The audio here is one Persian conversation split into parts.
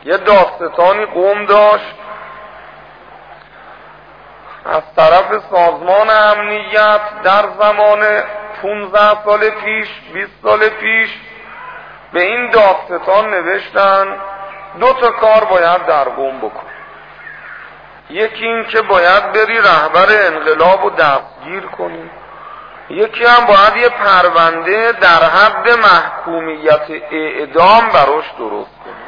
یه دادستانی قوم داشت از طرف سازمان امنیت در زمان 15 سال پیش 20 سال پیش به این دادستان نوشتن 2 کار باید در قوم بکن. یکی این که باید بری رهبر انقلاب رو دستگیر کنی، یکی هم باید یه پرونده در حد محکومیت اعدام براش درست کنی.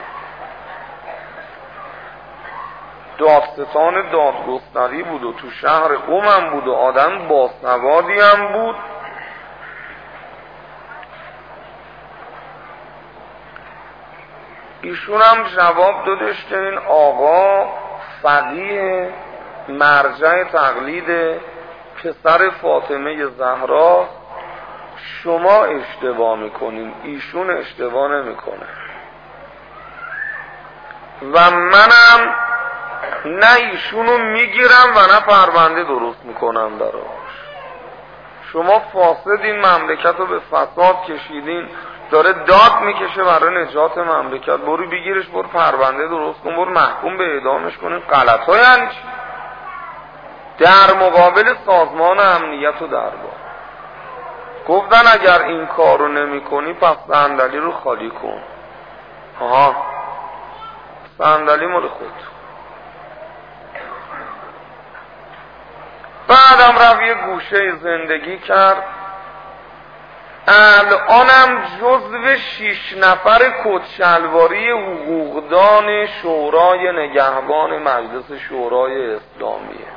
دادستان دادگستری بود و تو شهر قم هم بود و آدم باسوادی هم بود. ایشون هم جواب دادش که این آقا فقیه، مرجع تقلید، پسر فاطمه زهرا، شما اشتباه میکنین، ایشون اشتباه نمیکنه و منم نه ایشونو میگیرم و نه پرونده درست میکنم براش. شما فاسدین، مملکت رو به فساد کشیدین، داره داد میکشه برای نجات مملکت، برو بگیرش، برو پرونده درست کن، برو محکوم به اعدامش کنین. غلط ها یعنی چی؟ در مقابل سازمان امنیت و دربار گفتن اگر این کار رو نمی کنی پس صندلی رو خالی کن. صندلی مال خود. بعدم رفت یه گوشه زندگی کرد. الانم جزو 6 نفر کدشلواری حقوقدان شورای نگهبان مجلس شورای اسلامیه.